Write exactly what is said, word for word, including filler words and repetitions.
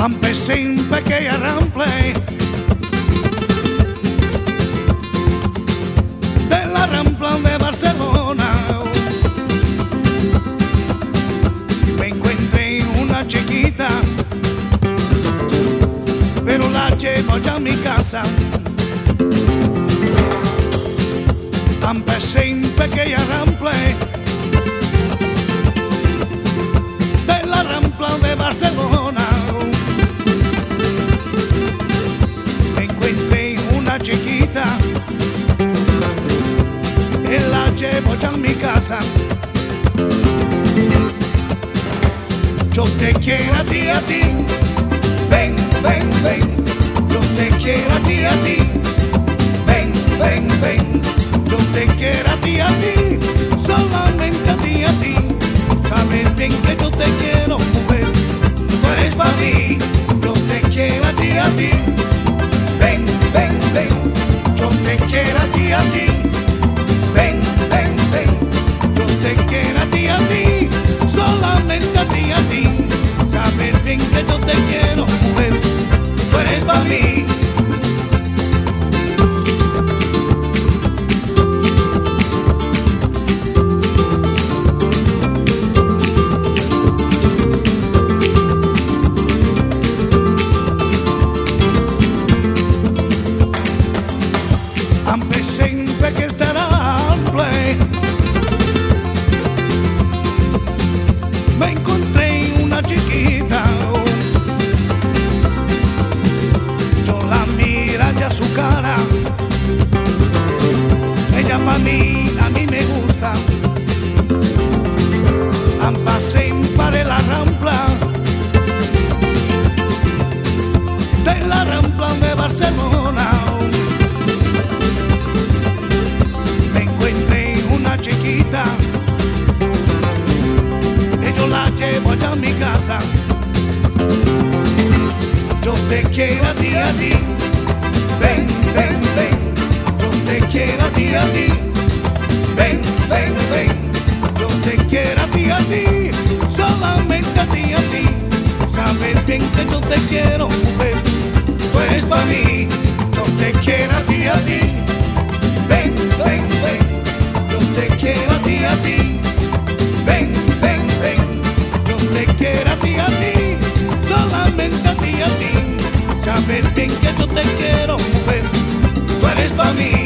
Empecé en pequeña rample de la Rampla de Barcelona. Me encontré una chiquita, pero la llevo ya a mi casa. Empecé en pequeña rample de la Rampla de Barcelona. Me encontré una chiquita y la llevo ya a mi casa. Yo te quiero a ti, a ti, ven, ven, ven. Yo te quiero a ti, a ti, ven, ven, ven. Yo te quiero a ti, a ti, solamente a ti, a ti. Sabes bien que yo te quiero, mujer, tú eres para mí. Yo te quiero a ti, a ti, ven, ven, ven. Yo te quiero a ti, a ti, ven, ven, ven. Yo te quiero a ti, a ti, solamente a ti, a ti. Sabes bien que yo te quiero, mujer, tú eres para mí. Empecé en pequeña rample, me encontré una chiquita. Yo la mira ya su cara, ella pa' mí, a mí me gusta. Empecé en para la Rampla de la Rampla de Barcelona. Chiquita, y yo la llevo allá a mi casa. Yo te quiero a ti, a ti, ven, ven, ven. Yo te quiero a ti, a ti, ven, ven, ven. Yo te quiero a ti, a ti, solamente a ti, a ti. Sabes bien que yo te quiero, mujer, tú eres para mí. Yo te quiero a ti, a ti, ven, ven, ven. Yo te quiero a ti, a ti, ven, ven, ven. Yo te quiero a ti, a ti, solamente a ti, a ti. Sabes bien que yo te quiero, mujer, tú eres para mí.